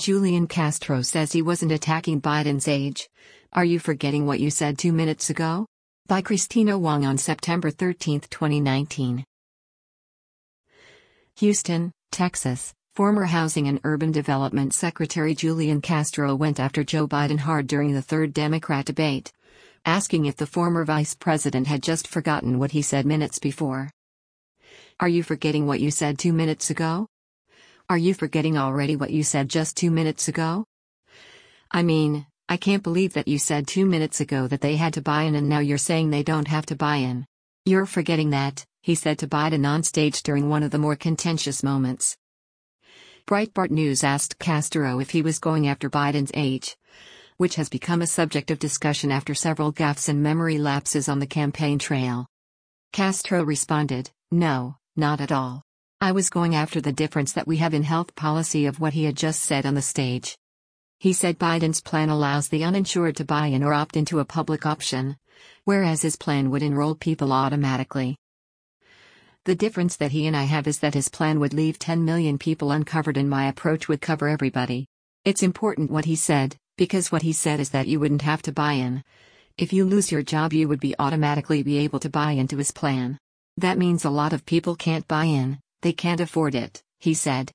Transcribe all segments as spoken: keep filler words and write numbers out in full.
Julian Castro says he wasn't attacking Biden's age. Are you forgetting what you said two minutes ago? By Christina Wong on September thirteenth, twenty nineteen. Houston, Texas. Former Housing and Urban Development Secretary Julian Castro went after Joe Biden hard during the third Democrat debate, asking if the former vice president had just forgotten what he said minutes before. Are you forgetting what you said two minutes ago? Are you forgetting already what you said just two minutes ago? I mean, I can't believe that you said two minutes ago that they had to buy in and now you're saying they don't have to buy in. You're forgetting that, he said to Biden on stage during one of the more contentious moments. Breitbart News asked Castro if he was going after Biden's age, which has become a subject of discussion after several gaffes and memory lapses on the campaign trail. Castro responded, "No, not at all. I was going after the difference that we have in health policy," of what he had just said on the stage. He said Biden's plan allows the uninsured to buy in or opt into a public option, whereas his plan would enroll people automatically. The difference that he and I have is that his plan would leave ten million people uncovered and my approach would cover everybody. It's important what he said, because what he said is that you wouldn't have to buy in. If you lose your job, you would be automatically be able to buy into his plan. That means a lot of people can't buy in, they can't afford it, he said.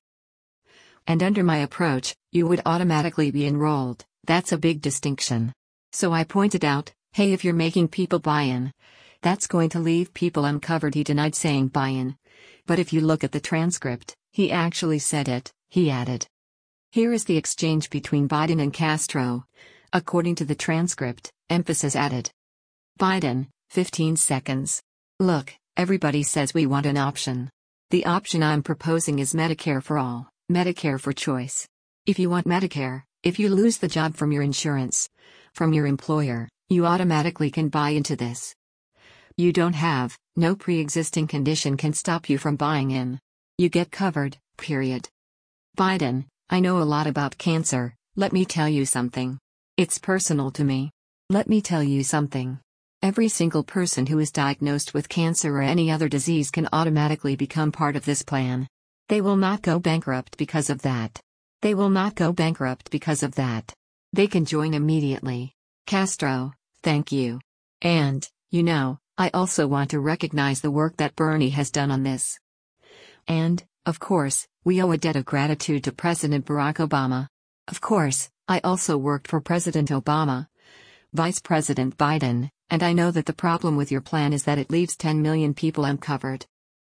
And under my approach, you would automatically be enrolled. That's a big distinction. So I pointed out, hey, if you're making people buy in, that's going to leave people uncovered. He denied saying buy in. But if you look at the transcript, he actually said it, he added. Here is the exchange between Biden and Castro. According to the transcript, emphasis added. Biden, fifteen seconds. Look, everybody says we want an option. The option I'm proposing is Medicare for all, Medicare for choice. If you want Medicare, if you lose the job from your insurance, from your employer, you automatically can buy into this. You don't have, no pre-existing condition can stop you from buying in. You get covered, period. Biden, I know a lot about cancer, let me tell you something. It's personal to me. Let me tell you something. Every single person who is diagnosed with cancer or any other disease can automatically become part of this plan. They will not go bankrupt because of that. They will not go bankrupt because of that. They can join immediately. Castro, thank you. And, you know, I also want to recognize the work that Bernie has done on this. And, of course, we owe a debt of gratitude to President Barack Obama. Of course, I also worked for President Obama, Vice President Biden, and I know that the problem with your plan is that it leaves ten million people uncovered.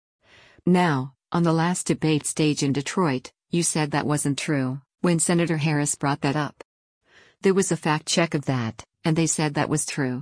Now, on the last debate stage in Detroit, you said that wasn't true, when Senator Harris brought that up. There was a fact check of that, and they said that was true.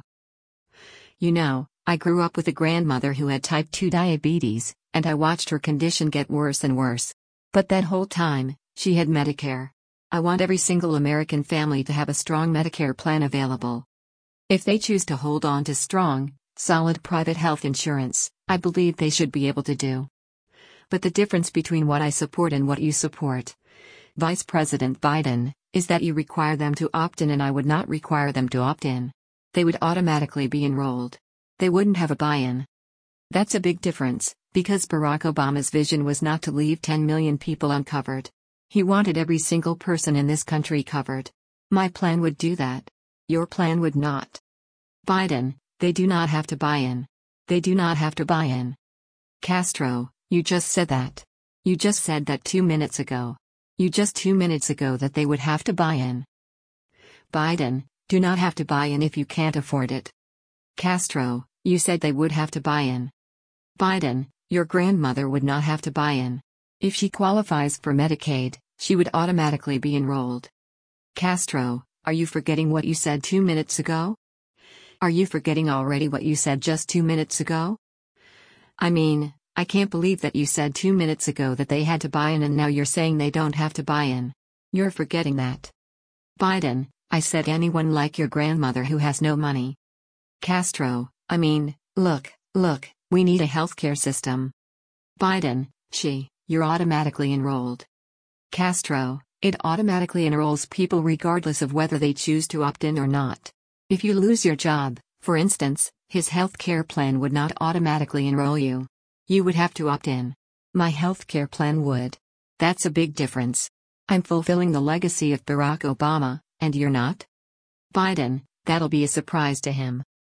You know, I grew up with a grandmother who had type two diabetes, and I watched her condition get worse and worse. But that whole time, she had Medicare. I want every single American family to have a strong Medicare plan available. If they choose to hold on to strong, solid private health insurance, I believe they should be able to do. But the difference between what I support and what you support, Vice President Biden, is that you require them to opt in and I would not require them to opt in. They would automatically be enrolled. They wouldn't have a buy-in. That's a big difference, because Barack Obama's vision was not to leave ten million people uncovered. He wanted every single person in this country covered. My plan would do that. Your plan would not. Biden, they do not have to buy in. They do not have to buy in. Castro, you just said that. You just said that two minutes ago. You just two minutes ago that they would have to buy in. Biden, do not have to buy in if you can't afford it. Castro, you said they would have to buy in. Biden, your grandmother would not have to buy in. If she qualifies for Medicaid, she would automatically be enrolled. Castro, are you forgetting what you said two minutes ago? Are you forgetting already what you said just two minutes ago? I mean, I can't believe that you said two minutes ago that they had to buy in and now you're saying they don't have to buy in. You're forgetting that. Biden, I said anyone like your grandmother who has no money. Castro, I mean, look, look, we need a healthcare system. Biden, she, you're automatically enrolled. Castro, it automatically enrolls people regardless of whether they choose to opt in or not. If you lose your job, for instance, his healthcare plan would not automatically enroll you. You would have to opt in. My healthcare plan would. That's a big difference. I'm fulfilling the legacy of Barack Obama, and you're not? Biden, that'll be a surprise to him.